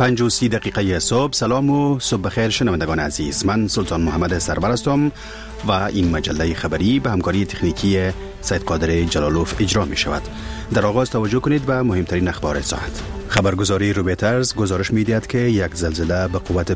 5:30 صبح. سلام و صبح بخیر شنوندگان عزیز. من سلطان محمد سرور هستم و این مجله خبری به همکاری تکنیکی سید قادر جلالوف اجرا می شود. در آغاز توجه کنید به مهمترین اخبار ساعت. خبرگزاری رویترز گزارش می دهد که یک زلزله به قوت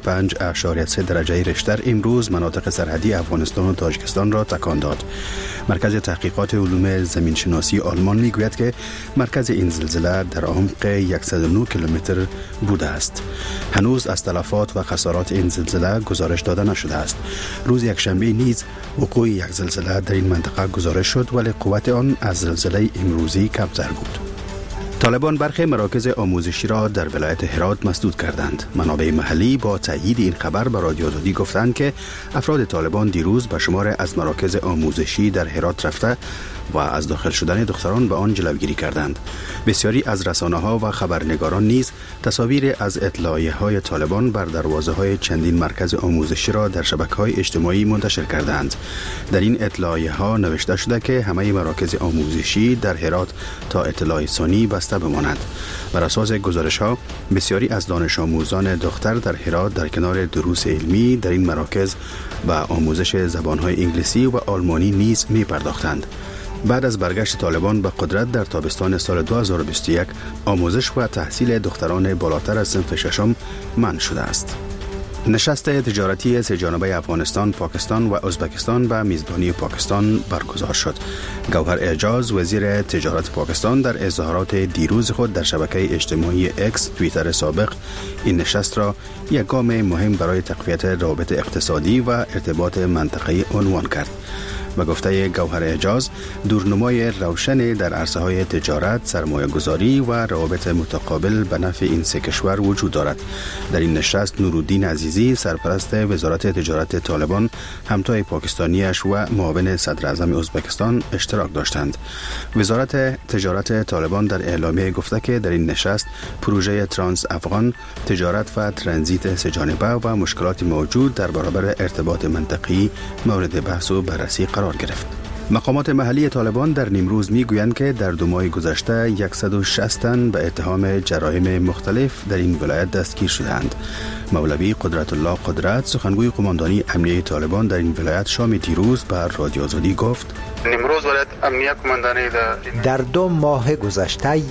5.3 درجه ریشتر امروز مناطق سرحدی افغانستان و تاجیکستان را تکان داد. مرکز تحقیقات علوم زمین شناسی آلمان می گوید که مرکز این زلزله در عمق 109 کیلومتر بوده است. هنوز از تلفات و خسارات این زلزله گزارش داده نشده است. روز یکشنبه نیز وقوع یک زلزله در این منطقه گزارش شد، ولی قوت آن از زلزله امروزی کمتر بود. طالبان برخی مراکز آموزشی را در ولایت هرات مسدود کردند. منابع محلی با تایید این خبر به رادیو آزادی گفتند که افراد طالبان دیروز به شمار از مراکز آموزشی در هرات رفته و از داخل شدن دختران به آن جلوگیری کردند. بسیاری از رسانه‌ها و خبرنگاران نیز تصاویر از اطلاعیه‌های طالبان بر دروازه‌های چندین مرکز آموزشی را در شبکه‌های اجتماعی منتشر کردند. در این اطلاعیه‌ها نوشته شده که همه مراکز آموزشی در هرات تا اطلاع ثانی بسته بماند. بر اساس گزارش‌ها بسیاری از دانش آموزان دختر در هرات در کنار دروس علمی در این مراکز و آموزش زبان‌های انگلیسی و آلمانی نیز می‌پرداختند. بعد از برگشت طالبان به قدرت در تابستان سال 2021 آموزش و تحصیل دختران بالاتر از صنف ششم منع شده است. نشست تجارتی سه‌جانبه افغانستان، پاکستان و ازبکستان به میزبانی پاکستان برگزار شد. گوهر اعجاز وزیر تجارت پاکستان در اظهارات دیروز خود در شبکه اجتماعی اکس توییتر سابق این نشست را یک گام مهم برای تقویت روابط اقتصادی و ارتباط منطقه‌ای عنوان کرد. و گفته گوهر اعجاز دورنمای روشن در عرصه‌های تجارت، سرمایه‌گذاری و روابط متقابل به نفع این سه کشور وجود دارد. در این نشست نورالدین عزیزی سرپرست وزارت تجارت طالبان همتای پاکستانیش و معاون صدر اعظم ازبکستان اشتراک داشتند. وزارت تجارت طالبان در اعلامیه گفته که در این نشست پروژه ترانس افغان، تجارت و ترانزیت سه‌جانبه و مشکلات موجود در برابر ارتباط منطقی مورد بحث و بررسی قرار گرفت. مقامات محلی طالبان در نیمروز میگویند که در 2 ماه گذشته 160 تن به اتهام جرایم مختلف در این ولایت دستگیر شدند. مولوی قدرت الله قدرت سخنگوی قماندانی امنیه طالبان در این ولایت شام دیروز بر رادیو آزادی گفت: نیمروز ولایت امنیه قماندانی در 2 ماه گذشته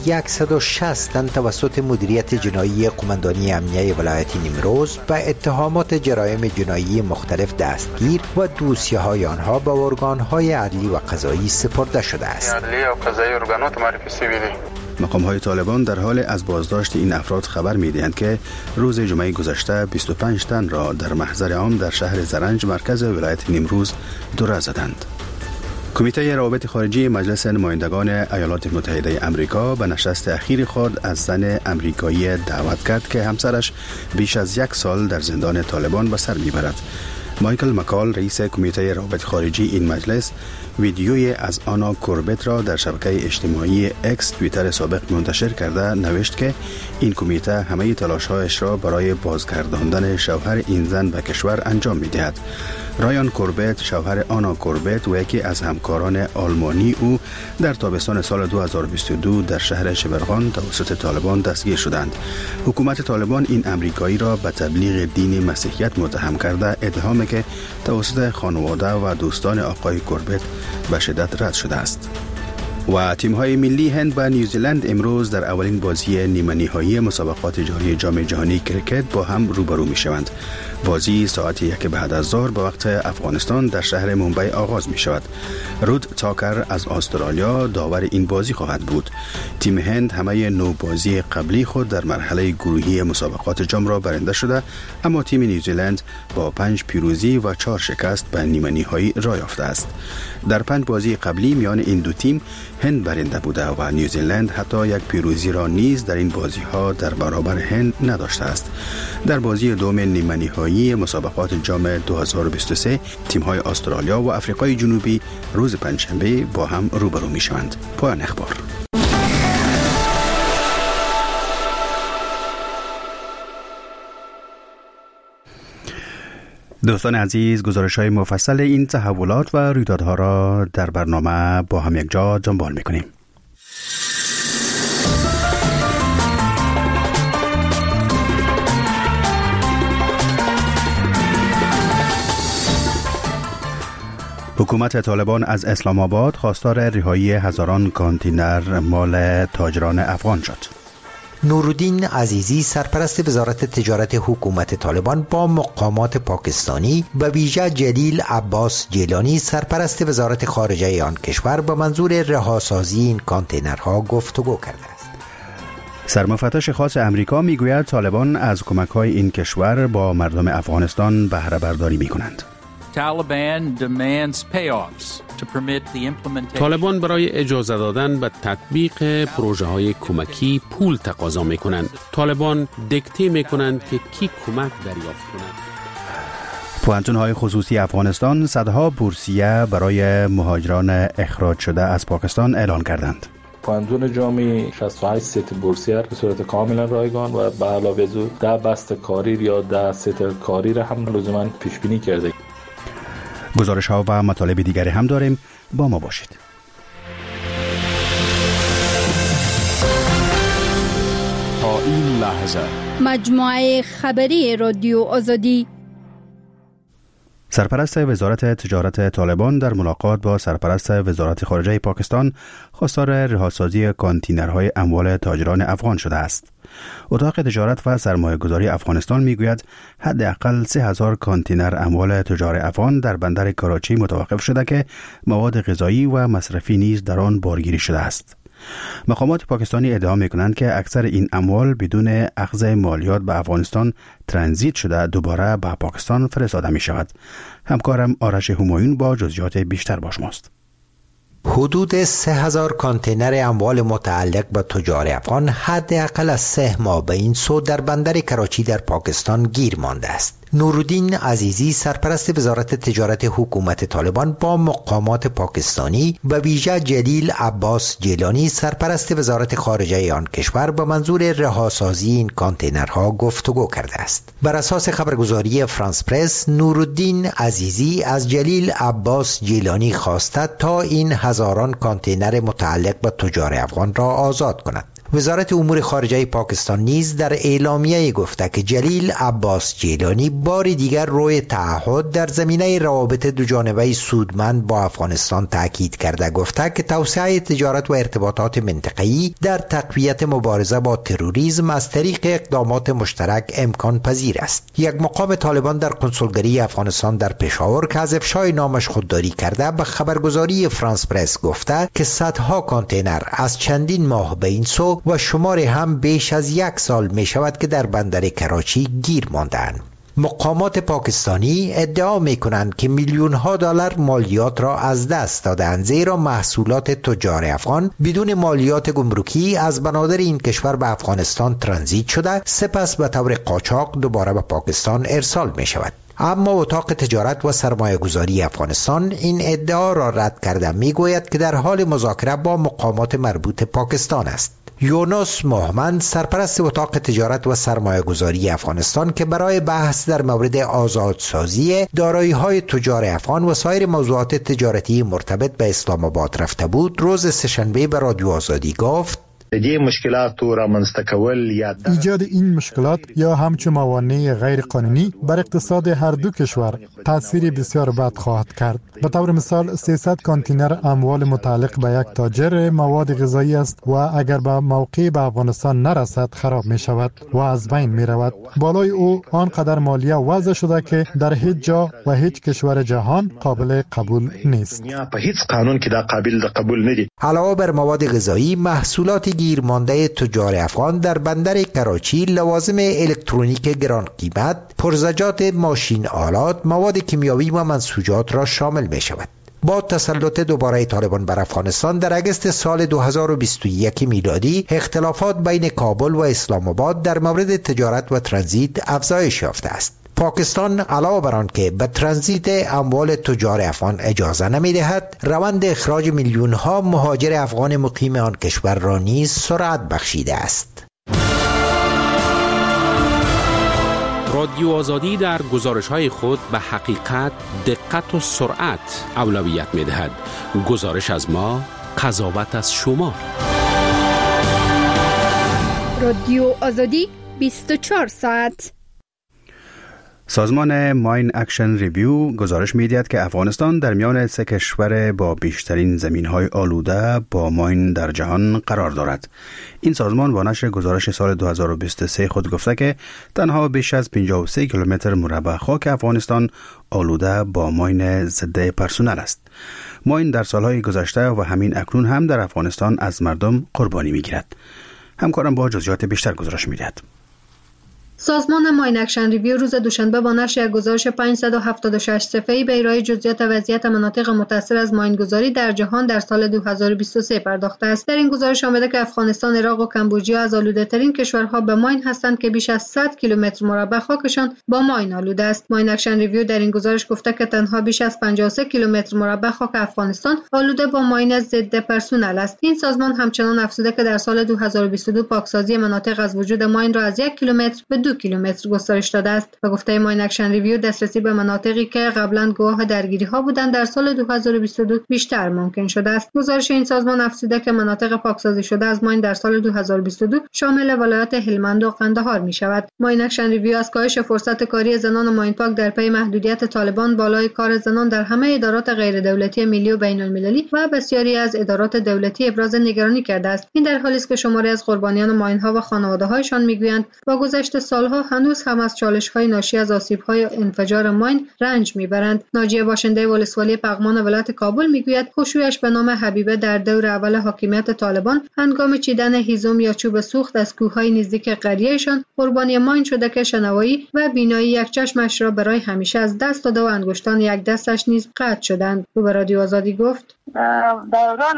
160 تن توسط مدیریت جنایی قماندانی امنیه ولایت نیمروز به اتهامات جرایم جنایی مختلف دستگیر و دوسیه‌های آنها به ارگان‌های عدلی و قضایی سپرده شده است. عدلی و قضایی ارگانات معرفی شده. مقام‌های طالبان در حال از بازداشت این افراد خبر می‌دهند که روز جمعه گذشته 25 تن را در محضر عام در شهر زرنج مرکز ولایت نیمروز دوره زدند. کمیته روابط خارجی مجلس نمایندگان ایالات متحده آمریکا به نشست اخیر خود از زن آمریکایی دعوت کرد که همسرش بیش از 1 سال در زندان طالبان به سر میبرد. مایکل مکال رئیس کمیته روابط خارجی این مجلس ویدیوی از آنا کوربت را در شبکه اجتماعی اکس توییتر سابق منتشر کرده نوشت که این کمیته همه تلاش‌هایش را برای بازگرداندن شوهر این زن به کشور انجام می‌دهد. رایان کوربت شوهر آنا کوربت و یکی از همکاران آلمانی او در تابستان سال 2022 در شهر شبرغان توسط طالبان دستگیر شدند. حکومت طالبان این امریکایی را به تبلیغ دین مسیحیت متهم کرده، اتهامی که توسط خانواده و دوستان آقای کوربت به شدت رد شده است. و تیم‌های ملی هند و نیوزیلند امروز در اولین بازی نیمه‌نهایی مسابقات جاری جام جهانی کرکت با هم روبرو می‌شوند. بازی ساعت 1 بعد از ظهر به وقت افغانستان در شهر ممبئی آغاز می‌شود. رود تاکر از استرالیا داور این بازی خواهد بود. تیم هند همه 9 بازی قبلی خود در مرحله گروهی مسابقات جام را برنده شده، اما تیم نیوزیلند با 5 پیروزی و 4 شکست به نیمه‌نهایی راه یافته است. در 5 بازی قبلی میان این دو تیم هند برنده بوده و نیوزیلند حتی 1 پیروزی را نیز در این بازی‌ها در برابر هند نداشته است. در بازی دوم نیمه‌نهایی مسابقات جام 2023 تیم‌های استرالیا و آفریقای جنوبی روز پنجشنبه با هم روبرو می‌شوند. پایان اخبار. دوستان عزیز، گزارش‌های مفصل این تحولات و رویدادها را در برنامه با هم یک جا دنبال می‌کنیم. حکومت طالبان از اسلام آباد خواستار رهایی هزاران کانتینر مال تاجران افغان شد. نورالدین عزیزی سرپرست وزارت تجارت حکومت طالبان با مقامات پاکستانی و ویژه جلیل عباس جیلانی سرپرست وزارت خارجه آن کشور به منظور رهاسازی این کانتینرها گفتگو کرده است. سرمفتش خاص امریکا میگوید طالبان از کمک‌های این کشور با مردم افغانستان بهره برداری می‌کنند. طالبان برای اجازه دادن به تطبیق پروژه های کمکی پول تقاضا می کنند. طالبان دیکته می کنند که کی کمک دریافت کند. پوهنتون‌های خصوصی افغانستان صدها بورسیه برای مهاجران اخراج شده از پاکستان اعلان کردند. پوهنتون جامعه 68 ست بورسیه به صورت کاملا رایگان و به علاوه از او 10 بست کاری یا 10 ست کاری را هم لزوما پیش بینی کرده. گزارش ها و مطالب دیگری هم داریم، با ما باشید. تا این لحظه مجموعه خبری رادیو آزادی. سرپرست وزارت تجارت طالبان در ملاقات با سرپرست وزارت خارجه پاکستان خواستار رهاسازی کانتینرهای اموال تاجران افغان شده است. اتاق تجارت و سرمایه‌گذاری افغانستان میگوید حداقل 3000 کانتینر اموال تجار افغان در بندر کراچی متوقف شده که مواد غذایی و مصرفی نیز در آن بارگیری شده است. مقامات پاکستانی ادعا می‌کنند که اکثر این اموال بدون اخذ مالیات به افغانستان ترانزیت شده دوباره به پاکستان فرستاده می‌شود. همکارم آرش همایون با جزئیات بیشتر با شماست. حدود 3000 کانتینر اموال متعلق به تجار افغان حداقل از 3 ماه به این سو در بندر کراچی در پاکستان گیر مانده است. نورالدین عزیزی سرپرست وزارت تجارت حکومت طالبان با مقامات پاکستانی و ویژه جلیل عباس جیلانی سرپرست وزارت خارجه آن کشور به منظور رهاسازی این کانتینرها گفتگو کرده است. بر اساس خبرگزاری فرانس پرس، نورالدین عزیزی از جلیل عباس جیلانی خواسته تا این هزاران کانتینر متعلق به تجار افغان را آزاد کند. وزارت امور خارجه پاکستان نیز در اعلامیه گفته که جلیل عباس جیلانی بار دیگر روی تعهد در زمینه روابط دوجانبه سودمند با افغانستان تاکید کرده، گفته که توسعه تجارت و ارتباطات منطقه‌ای در تقویت مبارزه با تروریسم از طریق اقدامات مشترک امکان پذیر است. یک مقام طالبان در کنسولگری افغانستان در پشاور که از افشای نامش خودداری کرده به خبرگزاری فرانس پرس گفته که صدها کانتینر از چندین ماه به این سو و شماری هم بیش از 1 سال می شود که در بندر کراچی گیر ماندند. مقامات پاکستانی ادعا می کنند که میلیون ها دلار مالیات را از دست دادند، زیرا محصولات تجار افغان بدون مالیات گمرکی از بنادر این کشور به افغانستان ترانزیت شده، سپس به طور قاچاق دوباره به پاکستان ارسال می شود. اما اتاق تجارت و سرمایه‌گذاری افغانستان این ادعا را رد کرده، می گوید که در حال مذاکره با مقامات مربوط پاکستان است. یونس محمد سرپرست اتاق تجارت و سرمایه‌گذاری افغانستان که برای بحث در مورد آزادسازی دارایی‌های تجار افغان و سایر موضوعات تجارتی مرتبط به اسلام آباد رفته بود، روز سه‌شنبه به رادیو آزادی گفت ایجاد این مشکلات یا همچون موانع غیر قانونی بر اقتصاد هر دو کشور تأثیر بسیار بد خواهد کرد. به طور مثال 300 کانتینر اموال متعلق به یک تاجر مواد غذایی است و اگر به موقع به افغانستان نرسد خراب می شود و از بین می رود. بالای او آنقدر مالیه وضع شده که در هیچ جا و هیچ کشور جهان قابل قبول نیست. علاوه بر مواد غذایی، محصولات گیرمانده تجار افغان در بندر کراچی لوازم الکترونیک گران قیمت، پرزجات ماشین آلات، مواد کیمیاوی و منسوجات را شامل می شود. با تسلط دوباره طالبان بر افغانستان در اگست سال 2021 میلادی اختلافات بین کابل و اسلام آباد در مورد تجارت و ترانزیت افزایش یافته است. پاکستان علاوه بر آن که به ترانزیت اموال تجار افغان اجازه نمی‌دهد، روند اخراج میلیون‌ها مهاجر افغان مقیم آن کشور را نیز سرعت بخشیده است. رادیو آزادی در گزارش‌های خود به حقیقت، دقت و سرعت اولویت می‌دهد. گزارش از ما، قضاوت از شما. رادیو آزادی 24 ساعت. سازمان ماین اکشن ریویو گزارش می‌دهد که افغانستان در میان 3 کشور با بیشترین زمین‌های آلوده با ماین در جهان قرار دارد. این سازمان با نشر گزارش سال 2023 خود گفته که تنها بیش از 53 کیلومتر مربع خاک افغانستان آلوده با ماین ضد پرسونل است. ماین در سالهای گذشته و همین اکنون هم در افغانستان از مردم قربانی می‌گیرد. همکارم با جزئیات بیشتر گزارش می‌دهد. سازمان ماین اکشن ریویو روز دوشنبه با نشر گزارش 576 صفحه‌ای به ارائه جزئیات وضعیت مناطق متأثر از ماینگذاری در جهان در سال 2023 پرداخته است. در این گزارش آمده که افغانستان، عراق و کمبوجیا از آلوده‌ترین کشورها به ماین هستند که بیش از 100 کیلومتر مربع خاکشان با ماین آلوده است. ماین اکشن ریویو در این گزارش گفته که تنها بیش از 53 کیلومتر مربع خاک افغانستان آلوده با ماین ضد پرسونل است. این سازمان همچنان افزوده که در سال 2022 پاکسازی مناطق از وجود ماین را از 1 کیلومتر به 2 کیلومتر گسترش داده است. و گفته ماین اکشن ریویو دسترسی به مناطقی که قبلا گواه درگیری‌ها بودند در سال 2022 بیشتر ممکن شده است. گزارش این سازمان افزوده که مناطق پاکسازی شده از ماین در سال 2022 شامل ولایات هلمند و قندهار می‌شود. ماین اکشن ریویو از کاهش فرصت کاری زنان ماین پاک در پی محدودیت طالبان بالای کار زنان در همه ادارات غیر دولتی ملی و بین‌المللی و بسیاری از ادارات دولتی ابراز نگرانی کرده است. این در حالی است که شماری از قربانیان ماین‌ها و خانواده‌هایشان می‌گویند با گذشت سالها هنوز هم از چالش‌های ناشی از آسیب‌های انفجار ماین رنج می‌برند. ناجیه باشنده ولسوالی پغمان ولایت کابل می‌گوید خشوعش به نام حبیبه در دور اول حاکمیت طالبان هنگام چیدن هیزم یا چوب سوخت از کوه‌های نزدیک قریه‌شان قربانی ماین شده که شنوایی و بینایی یک چشمش را برای همیشه از دست داده و انگشتان یک دستش نیز قطع شدند. او به رادیو آزادی گفت دوران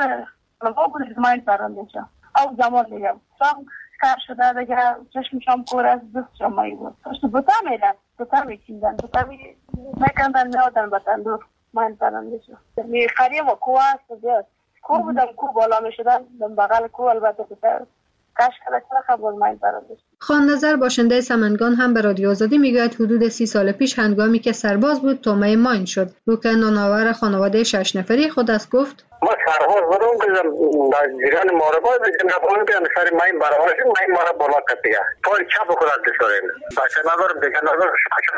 بود ماین پرنده شد. او زمان میگم کار شده دیگه چشمشم کور از دستشم مایی بود. پشت بوتا میرن، بوتا میچیندن، بوتا میکندن میادن به تندور ماین پرنده شد. خریم و کوه است بیاد. کوه بودم کوه بالا میشدن، بغل کوه البته بوتا کاش کلا خبر ماین پرنده شد. خان نظر باشنده سمنگان هم به رادیو آزادی میگوید حدود 30 سال پیش هنگامی که سرباز بود تومه ماین شد. او که نانآور خانواده 6 نفری خود است گفت ما سرباز بودم که در جریان مارباز نبودم بیان سر ماین برابرش ماین مارا بالا کتیه پای چپ خودت دستورین باشه ندارم دیگه ندارم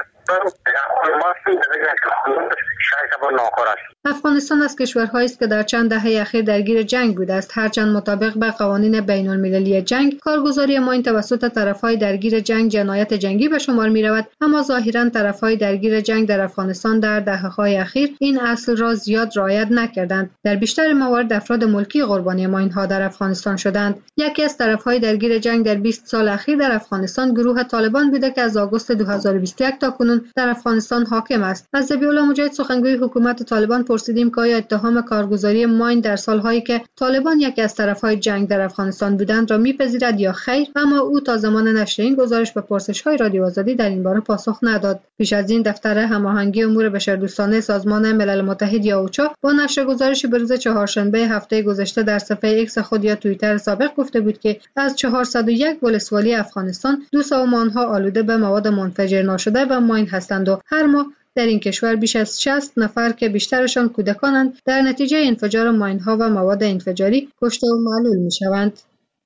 افغانستان از کشورهایی است که در چند دهه اخیر درگیر جنگ بوده است. هرچند مطابق به قوانین بین‌المللی جنگ کارگزاری ماین توسط طرفهای درگیر جنگ جنایت جنگی به شمار می‌رود، اما ظاهراً طرفهای درگیر جنگ در افغانستان در دهه‌های اخیر این اصل را زیاد رعایت نکردند. در بیشتر موارد افراد ملکی قربانی ماین‌ها در افغانستان شدند. یکی از طرفهای درگیر جنگ در 20 سال اخیر در افغانستان گروه طالبان بوده که از آگوست 2021 تا کنون در افغانستان حاکم است. از ذبیح‌الله مجاهد سخنگوی حکومت طالبان پرسیدیم که آیا اتهام کارگزاری ماین در سالهایی که طالبان یکی از طرفهای جنگ در افغانستان بودند را می‌پذیرد یا خیر، اما او تا زمان نشر این گزارش به پرسش‌های رادیو آزادی در این باره پاسخ نداد. پیش از این دفتر هماهنگی امور بشردوستانه سازمان ملل متحد یا اوچا با نشر گزارشی به روز چهارشنبه هفته گذشته در صفحه ایکس خود یا توییتر سابق گفته بود که از 401 ولسوالی افغانستان 200 آنها آلوده به مواد منفجر ناشده و ماین هستند و هر ماه در این کشور بیش از 60 نفر که بیشترشان کودکانند در نتیجه انفجار ماین‌ها و مواد انفجاری کشته و معلول می‌شوند.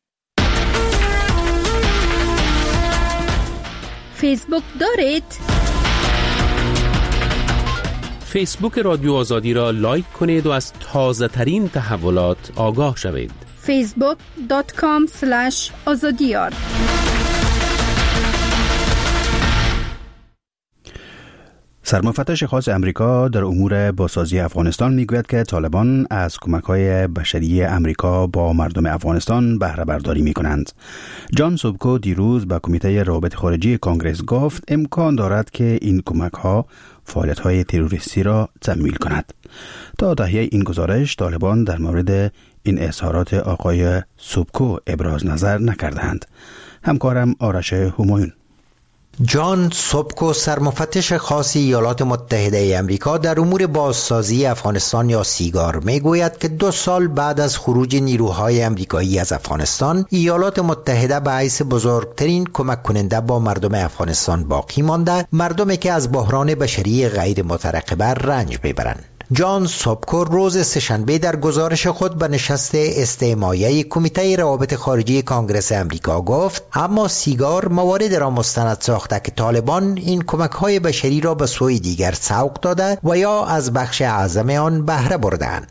فیسبوک دارید؟ فیسبوک رادیو آزادی را لایک کنید و از تازه ترین تحولات آگاه شوید. facebook.com/azadiyar سرمفتش خاص امریکا در امور بازسازی افغانستان میگوید که طالبان از کمک‌های بشری امریکا با مردم افغانستان بهره برداری می‌کنند. جان سوبکو دیروز به کمیته روابط خارجی کانگرس گفت امکان دارد که این کمک‌ها فعالیت‌های تروریستی را تمویل کند. تا تهیه این گزارش طالبان در مورد این اظهارات آقای سوبکو ابراز نظر نکردند. همکارم آرش همایون. جان سوبکو سرمفتش خاص ایالات متحده امریکا در امور بازسازی افغانستان یا سیگار میگوید که 2 سال بعد از خروج نیروهای امریکایی از افغانستان ایالات متحده به حیث بزرگترین کمک کننده با مردم افغانستان باقی مانده، مردمی که از بحران بشری غیر مترقبه رنج میبرند. جان سوبکو روز سه‌شنبه در گزارش خود به نشست استماعیه کمیته روابط خارجی کانگرس امریکا گفت اما سیگار موارد را مستند ساخته که طالبان این کمک‌های بشری را به سوی دیگر سوق داده و یا از بخش اعظم آن بهره بردند.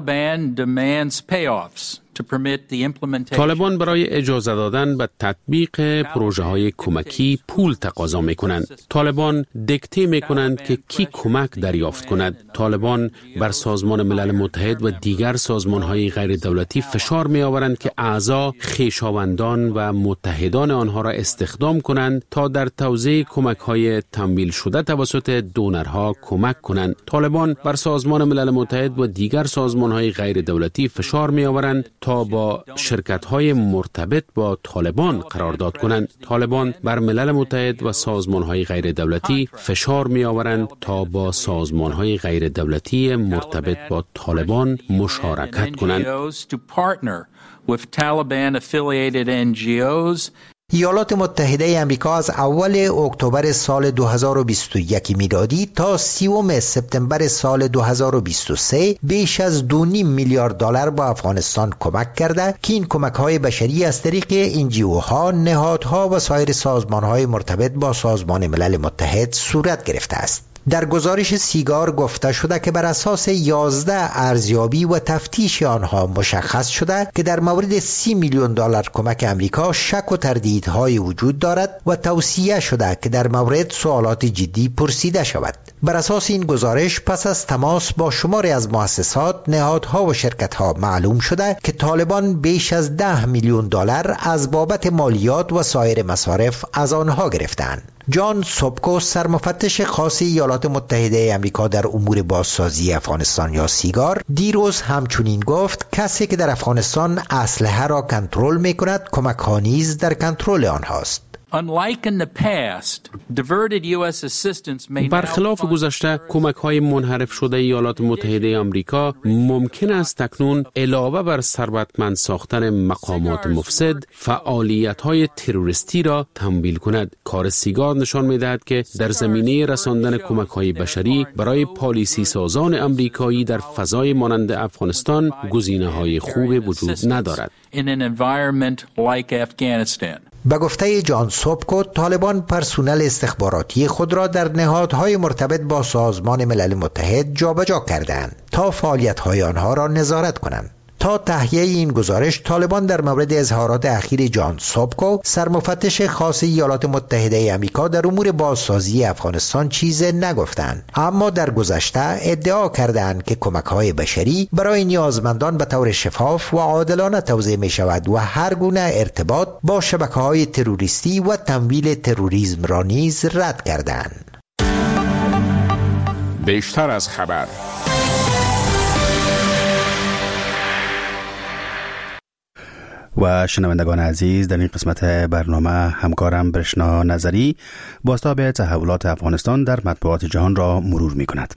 طالبان برای اجازه دادن به تطبیق پروژه های کمکی پول تقاضا می کنند. طالبان دیکته می کنند که کی کمک دریافت کند. طالبان بر سازمان ملل متحد و دیگر سازمان های غیر دولتی فشار می آورند که اعضا خویشاوندان و متحدان آنها را استخدام کنند تا در توزیع کمک های تمویل شده توسط دونرها کمک کنند. طالبان بر سازمان ملل متحد و دیگر سازمان های غیر دولتی فشار می آورند تا با شرکت‌های مرتبط با طالبان قرارداد کنند. طالبان بر ملل متحد و سازمان‌های غیر دولتی فشار می‌آورند تا با سازمان‌های غیر دولتی مرتبط با طالبان مشارکت کنند. ایالات متحده آمریکا از اول اکتبر سال 2021 میلادی تا 30 سپتامبر سال 2023 بیش از 2.5 میلیارد دلار به افغانستان کمک کرده که این کمک‌های بشری از طریق انجیوها، نهادها و سایر سازمان‌های مرتبط با سازمان ملل متحد صورت گرفته است. در گزارش سیگار گفته شده که بر اساس 11 ارزیابی و تفتیش آنها مشخص شده که در مورد 30 میلیون دلار کمک امریکا شک و تردیدهای وجود دارد و توصیه شده که در مورد سوالات جدی پرسیده شود. بر اساس این گزارش پس از تماس با شماری از مؤسسات، نهادها و شرکتها معلوم شده که طالبان بیش از 10 میلیون دلار از بابت مالیات و سایر مصارف از آنها گرفتند. جان سوبکو سرمفتش خاص ایالات متحده آمریکا در امور بازسازی افغانستان یا سیگار دیروز همچنین گفت کسی که در افغانستان اسلحه را کنترل می‌کند کمک‌ها نیز در کنترل آنهاست. برخلاف گذشته کمک‌های منحرف شده ایالات متحده آمریکا ممکن است اکنون علاوه بر ثروتمند ساختن مقامات مفسد فعالیت‌های تروریستی را تمویل کند. کار سیگار نشان می‌دهد که در زمینه رساندن کمک‌های بشری برای پالیسی سازان آمریکایی در فضای مانند افغانستان گزینه‌های خوب وجود ندارد. به گفته جان سوبکو طالبان پرسونل استخباراتی خود را در نهادهای مرتبط با سازمان ملل متحد جابجا کردند تا فعالیت‌های آنها را نظارت کنند. تا تهیه این گزارش طالبان در مورد اظهارات اخیر جان سوبکو سرمفتش خاص ایالات متحده آمریکا در امور بازسازی افغانستان چیز نگفتند، اما در گذشته ادعا کردند که کمک‌های بشری برای نیازمندان به طور شفاف و عادلانه توزیع می شود و هر گونه ارتباط با شبکه‌های تروریستی و تمویل تروریسم را نیز رد کردند. بیشتر از خبر. و شنوندگان عزیز، در این قسمت برنامه همکارم برشنا نظری بازتاب تحولات افغانستان در مطبوعات جهان را مرور می کند.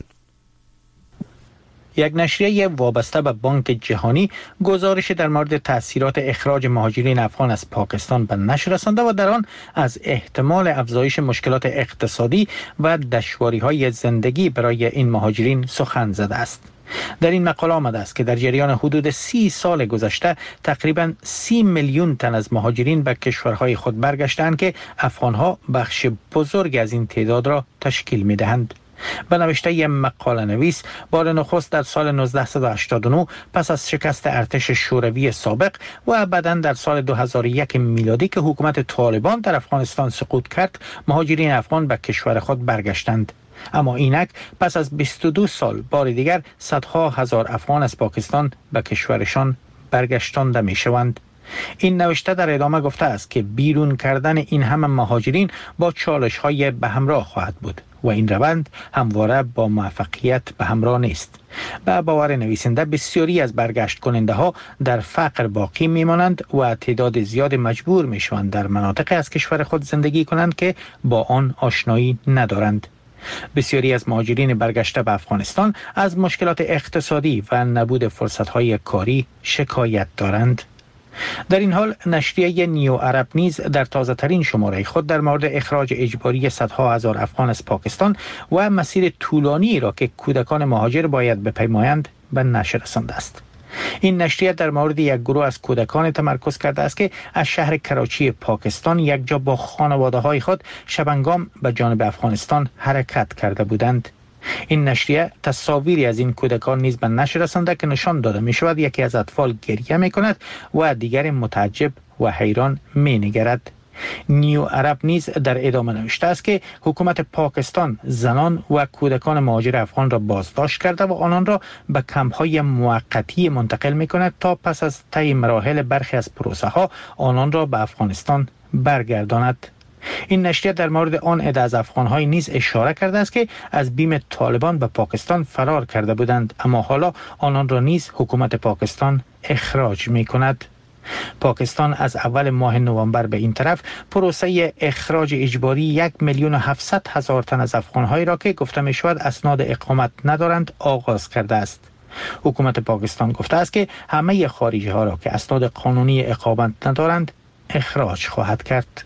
یک نشریه وابسته به بانک جهانی گزارش در مورد تأثیرات اخراج مهاجرین افغان از پاکستان به نشر رسانده و در آن از احتمال افزایش مشکلات اقتصادی و دشواری‌های زندگی برای این مهاجرین سخن زده است. در این مقاله آمده است که در جریان حدود 30 سال گذشته تقریباً 30 میلیون تن از مهاجرین به کشورهای خود برگشتند که افغانها بخش بزرگ از این تعداد را تشکیل می‌دهند. به نوشته مقاله نویس، بار نخست در سال 1989 پس از شکست ارتش شوروی سابق و بعداً در سال 2001 میلادی که حکومت طالبان در افغانستان سقوط کرد، مهاجرین افغان به کشور خود برگشتند. اما اینک پس از 22 سال بار دیگر صدها هزار افغان از پاکستان به کشورشان برگشتانده می شوند. این نوشته در ادامه گفته است که بیرون کردن این همه مهاجرین با چالش های به همراه خواهد بود و این روند همواره با موفقیت به همراه نیست. به باور نویسنده بسیاری از برگشت کننده ها در فقر باقی میمانند و تعداد زیاد مجبور می شوند در مناطق از کشور خود زندگی کنند که با آن آشنایی ندارند. بسیاری از مهاجرین برگشته به افغانستان از مشکلات اقتصادی و نبود فرصت‌های کاری شکایت دارند. در این حال نشریه نیو عرب نیز در تازه ترین شماره خود در مورد اخراج اجباری صدها هزار افغان از پاکستان و مسیر طولانی را که کودکان مهاجر باید بپیمایند به نشر رسانده است. این نشریه در مورد یک گروه از کودکان تمرکز کرده است که از شهر کراچی پاکستان یک جا با خانواده های خود شبنگام به جانب افغانستان حرکت کرده بودند. این نشریه تصاویری از این کودکان نیز به نشر رسانده که نشان داده می شود یکی از اطفال گریه می کند و دیگر متعجب و حیران می نگرد. نیو عرب نیز در ادامه نوشته است که حکومت پاکستان زنان و کودکان مهاجر افغان را بازداشت کرده و آنان را به کمپ‌های موقتی منتقل می کند تا پس از طی مراحل برخی از پروسه ها آنان را به افغانستان برگرداند. این نشریه در مورد آن عده از افغان‌های نیز اشاره کرده است که از بیم طالبان به پاکستان فرار کرده بودند، اما حالا آنان را نیز حکومت پاکستان اخراج می کند. پاکستان از اول ماه نوامبر به این طرف پروسه اخراج اجباری 1,700,000 تن از افغان‌هایی را که گفته می شود اسناد اقامت ندارند آغاز کرده است. حکومت پاکستان گفته است که همه خارجی ها را که اسناد قانونی اقامت ندارند اخراج خواهد کرد.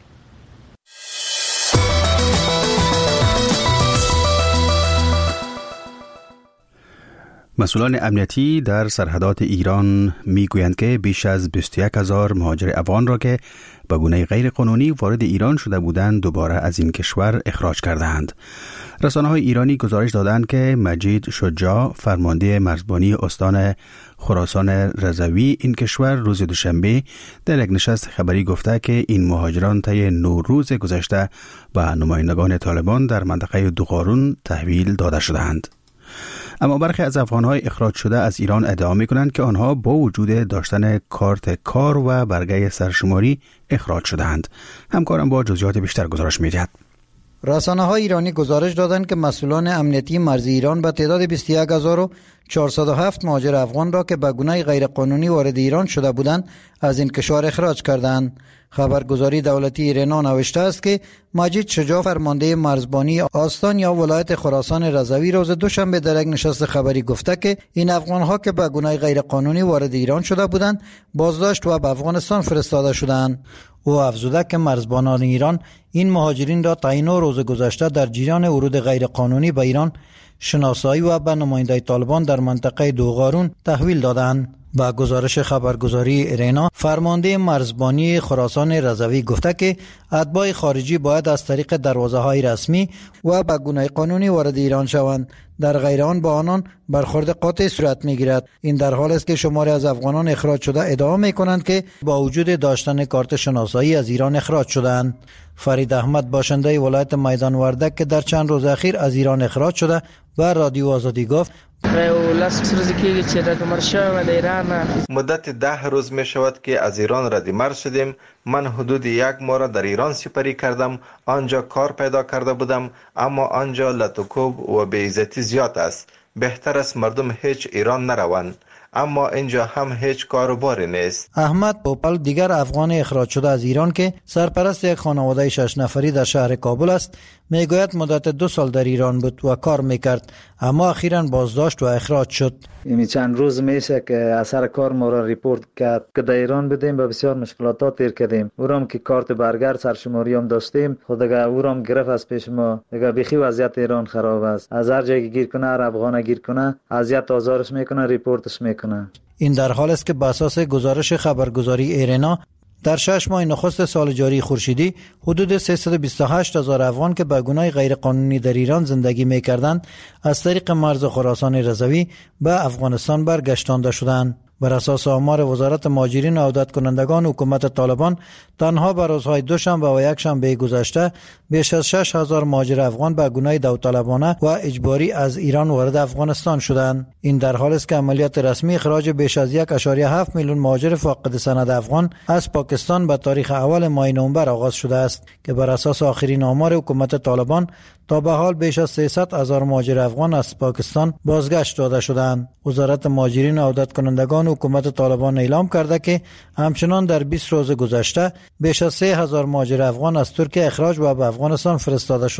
مسئولان امنیتی در سرحدات ایران میگویند که بیش از 21,000 مهاجر افغان را که به گونه غیر قانونی وارد ایران شده بودند دوباره از این کشور اخراج کردند. رسانه‌های ایرانی گزارش دادند که مجید شجاع فرمانده مرزبانی استان خراسان رضوی این کشور روز دوشنبه در یک نشست خبری گفته که این مهاجران طی 9 روز گذشته به نمایندگان طالبان در منطقه دوغارون تحویل داده شدند. اما برخی از افغان‌های اخراج شده از ایران ادعا می‌کنند که آنها با وجود داشتن کارت کار و برگه سرشماری اخراج شدند. همکارم با جزئیات بیشتر گزارش می‌دهد. رسانه‌های ایرانی گزارش دادند که مسئولان امنیتی مرز ایران به تعداد 21,407 مهاجر افغان را که به گونه غیرقانونی وارد ایران شده بودند از این کشور اخراج کردند. خبرگزاری دولتی رنا نوشته است که مجید شجاع فرمانده مرزبانی آستان یا ولایت خراسان رضوی روز دوشنبه در یک نشست خبری گفته که این افغان‌ها که به گونه غیرقانونی وارد ایران شده بودند بازداشت و به افغانستان فرستاده شدند. او افزوده که مرزبانان ایران این مهاجرین را طی 9 روز گذشته در جریان ورود غیرقانونی به ایران شناسایی و به نماینده طالبان در منطقه دوغارون تحویل دادند. با گزارش خبرگزاری رنا فرمانده مرزبانی خراسان رضوی گفته که اتباع خارجی باید از طریق دروازه‌های رسمی و به گونه قانونی وارد ایران شوند، در غیر آن با آنان برخورد قاطع صورت می‌گیرد. این در حالی است که شماری از افغانان اخراج شده ادعا می‌کنند که با وجود داشتن کارت شناسایی از ایران اخراج شدند. فرید احمد باشنده ولایت میدان وردک که در چند روز اخیر از ایران اخراج شده و رادیو آزادی گفت مدت 10 روز می شود که از ایران ردیمرز شدیم. من حدود 1 ماه در ایران سپری کردم. آنجا کار پیدا کرده بودم، اما آنجا لطوکوب و بی‌عزتی زیاد است. بهتر است مردم هیچ ایران نروند، اما اینجا هم هیچ کاروباری نیست. احمد پوپل دیگر افغان اخراج شده از ایران که سرپرست یک خانواده 6 نفری در شهر کابل است میگوید مدت 2 سال در ایران بود و کار میکرد، اما اخیراً بازداشت و اخراج شد. این چند روز میشه که اثر کار ما را ریپورت کرد که در ایران بودیم و بسیار مشکلات تیر کردیم. اورام که کارت برگرد سرشماری هم داشتیم، خود دیگه اورام گرفت از پیش ما. دیگه بخی وضعیت ایران خراب است. از هر جایی گیر کنه، هر افغان گیر کنه، اذیت آزارش میکنه، ریپورتش میکنه. این در حالی است که بر اساس گزارش خبرگزاری ایرنا در 6 ماه نخست سال جاری خورشیدی حدود 328,000 افغان که به گونه غیرقانونی در ایران زندگی می‌کردند از طریق مرز خراسان رضوی به افغانستان برگشتانده شدند. بر اساس آمار وزارت مهاجرین و عودت کنندگان حکومت طالبان تنها بر روزهای دوشنبه و یکشنبه گذشته بیش از 6,000 مهاجر افغان به گونه داوطلبانه و اجباری از ایران وارد افغانستان شدند. این در حالی است که عملیات رسمی اخراج بیش از 1.7 میلیون مهاجر فاقد سند افغان از پاکستان به تاریخ اول ماه نوامبر آغاز شده است که بر اساس آخرین آمار حکومت طالبان تا به حال بیش از 300,000 مهاجر افغان از پاکستان بازگشت داده شدند. وزارت مهاجرین و عودت کنندگان حکومت طالبان اعلام کرده که همچنان در 20 روز گذشته بیش از 3,000 مهاجر افغان از ترکیه اخراج و به افغانستان فرستاده شدند.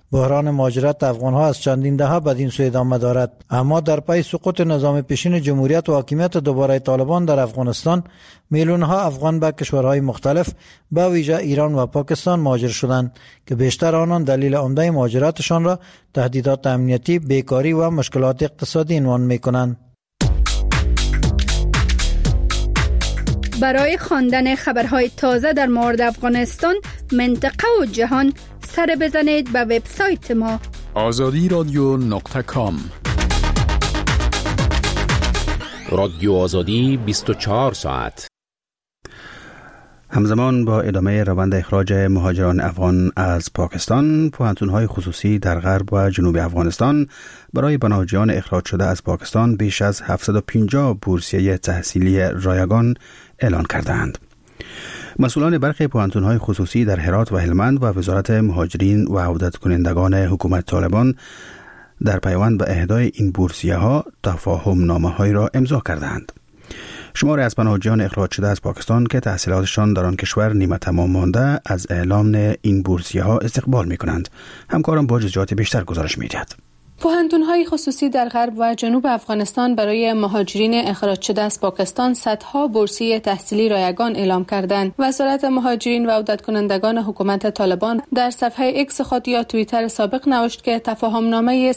بحران مهاجرت افغان‌ها از چندین دهه بدین سو ادامه دارد. اما در پی سقوط نظام پیشین جمهوریت و حاکمیت دوباره طالبان در افغانستان، میلیون‌ها افغان به کشورهای مختلف به ویژه ایران و پاکستان مهاجر شدند که بیشتر آنان دلیل عمده مهاجرتشان را تهدیدات امنیتی، بیکاری و مشکلات اقتصادی عنوان می‌کنند. برای خواندن خبرهای تازه در مورد افغانستان، منطقه و جهان، سر بزنید به وبسایت ما azadiradyo.com. رادیو آزادی 24 ساعت. همزمان با ادامه روند اخراج مهاجران افغان از پاکستان، پوهنتون‌های خصوصی در غرب و جنوب افغانستان برای پناهجویان اخراج شده از پاکستان بیش از 750 بورسیه تحصیلی رایگان اعلان کردند. مسئولان برخی پوهنتون‌های خصوصی در هرات و هلمند و وزارت مهاجرین و عودت کنندگان حکومت طالبان در پیوند به اهدای این بورسیه‌ها تفاهم نامه‌هایی را امضا کردند. شماری از پناهجویان اخراج شده از پاکستان که تحصیلاتشان در آن کشور نیمه تمام مانده از اعلام این بورسیه‌ها استقبال می‌کنند. همکارم با جزئیات بیشتر گزارش می‌دهد. پوهنتون‌های خصوصی در غرب و جنوب افغانستان برای مهاجرین اخراج شده از پاکستان صدها بورسیه تحصیلی رایگان اعلام کردند. وزارت مهاجرین و عودت کنندگان حکومت طالبان در صفحه ایکس خود یا توییتر سابق نوشت که تفاهم‌نامه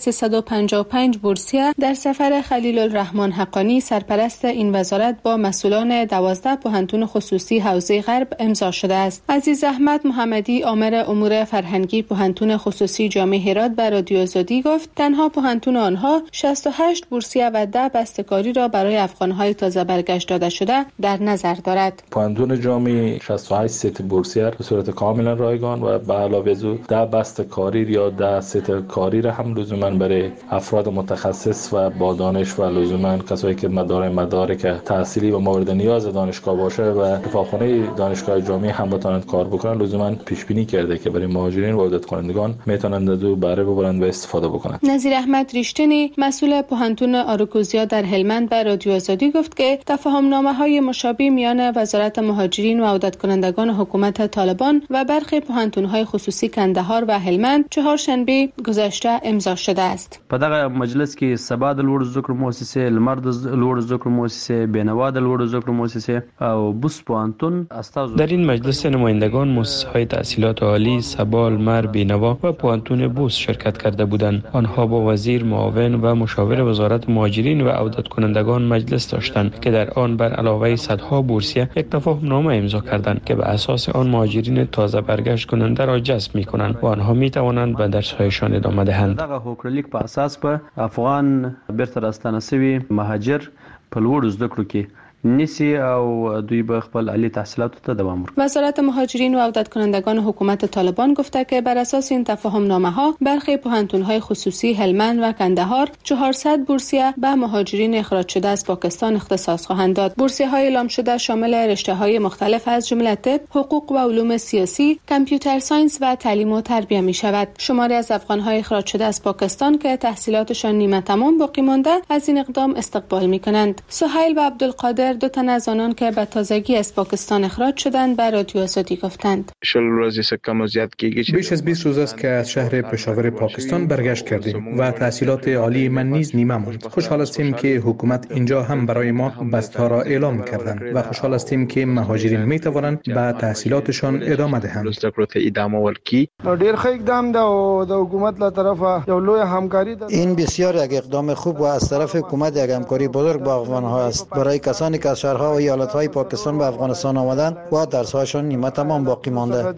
355 بورسیه در سفر خلیل الرحمن حقانی سرپرست این وزارت با مسئولان 12 پوهنتون خصوصی حوزه غرب امضا شده است. عزیز احمد محمدی، آمر امور فرهنگی پوهنتون خصوصی جامع هرات به رادیو آزادی گفت تنها پوهنتون آنها 68 بورسیه و 10 بسته‌کاری را برای افغان‌های تازه برگشت داده شده در نظر دارد. پوهنتون جامع 68 ست بورسیه به صورت کاملا رایگان و به علاوه از 10 بسته‌کاری یا 10 ست کاری را هم لزوما برای افراد متخصص و با دانش و لزوما کسایی که مدارک تحصیلی و مورد نیاز دانشگاه باشه و کتابخانه دانشگاه جامع هم بتونند کار بکنن لزوما پیش بینی کرده که برای مهاجرین و عودت کنندگان میتونند از او بهره ببرند و استفاده بکنند. نظیر احمد ریشتنی، مسئول پوهنتون آروکوزیا در هلمند به رادیو آزادی گفت که تفاهم‌نامه‌های مشابه میان وزارت مهاجرین و عودت کنندگان حکومت طالبان و برخی پوهنتون‌های خصوصی کندهار و هلمند چهارشنبه گذشته امضا شده است. په دغه مجلس کې سبا د لوړ زده کړو مؤسسې، لمر د لوړ زده کړو مؤسسې، بینوا د لوړ زده کړو مؤسسې او بوس پوهنتون استاد. در این مجلس نمایندگان مؤسسه‌های تحصیلات عالی سبا، لمر، بینوا و پوهنتون بوس شرکت کرده بودند. آنها با وزیر، معاون و مشاور وزارت مهاجرین و عودت کنندگان مجلس داشتند که در آن بر علاوه صدها بورسیه یک تفاهم‌نامه امضا کردند که به اساس آن مهاجرین تازه برگشت کننده را جذب می‌کنند و آنها می‌توانند به درس‌هایشان ادامه دهند. دغه هوکړلیک په اساس په افغان بیرته راستنه شوي مهاجر په لوړ زده کړو کې نیسی او دوی به خپل عالی تحصیلات ته دوام ورکړي. وزارت مهاجرین و عودت کنندگان حکومت طالبان گفته که بر اساس این تفاهم‌نامه‌ها برخی پوهنتون‌های خصوصی هلمند و کندهار 400 بورسیه به مهاجرین اخراج شده از پاکستان اختصاص خواهند داد. بورسیه‌های اعلام شده شامل رشته‌های مختلف از جمله طب، حقوق و علوم سیاسی، کامپیوتر ساینس و تعلیم و تربیت می‌شود. شماری از افغان‌های اخراج شده از پاکستان که تحصیلاتشان نیمه تمام باقی مانده از این اقدام استقبال می‌کنند. سهیل و عبدالقادر، دو تن از آنان که به تازگی از پاکستان اخراج شدند، به رادیو آزادی گفتند. بیش از 20 روز است که از شهر پشاور پاکستان برگشت کردیم و تحصیلات عالی من نیز نیمه ماند. خوشحال هستیم که حکومت اینجا هم برای ما بسته‌ها را اعلام کردند و خوشحال هستیم که مهاجرین می توانند به تحصیلاتشان ادامه دهند. ډیر ښه اقدام ده او د حکومت له طرفه یو لوی همکاری ده. این بسیار یک اقدام خوب و از طرف حکومت یک همکاری بزرگ با افغان‌ها است. برای کسانی که از شهرها و ایالت‌های پاکستان به افغانستان آمدند و درس‌هایشان نیمه تمام باقی مانده.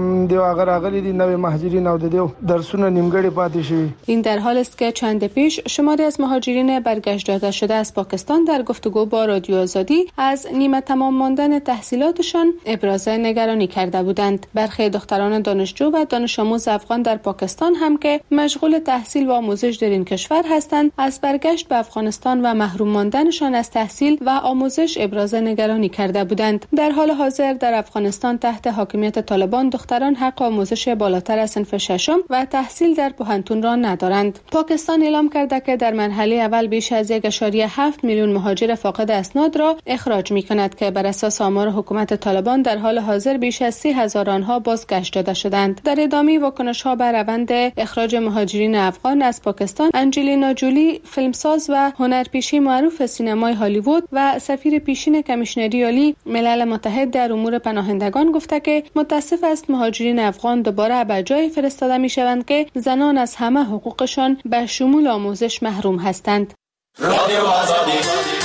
این در حال است که چند پیش شماری از مهاجرین برگشت داده شده از پاکستان در گفتگو با رادیو آزادی از نیمه تمام ماندن تحصیلاتشان ابراز نگرانی کرده بودند. برخی دختران دانشجو و دانش آموز افغان در پاکستان هم که مشغول تحصیل و آموزش در این کشور هستند، از برگشت به افغانستان و محروم ماندنشان از تحصیل و آموزش آموزش ابراز نگرانی کرده بودند. در حال حاضر در افغانستان تحت حاکمیت طالبان دختران حق آموزش بالاتر از صنف ششم و تحصیل در پوهنتون را ندارند. پاکستان اعلام کرده که در مرحله اول بیش از 1.7 میلیون مهاجر فاقد اسناد را اخراج می‌کند که بر اساس آمار حکومت طالبان در حال حاضر بیش از 30,000 آنها بازگشت داده شدند. در ادامه واکنش‌ها بر روند اخراج مهاجرین افغان از پاکستان، انجلینا جولی، فیلمساز و هنرپیشه معروف سینمای هالیوود و سفیر پیشین کمیشنری عالی ملل متحد در امور پناهندگان گفته که متاسف است مهاجرین افغان دوباره به جای فرستاده می‌شوند که زنان از همه حقوقشان به شمول آموزش محروم هستند. رادیو آزادی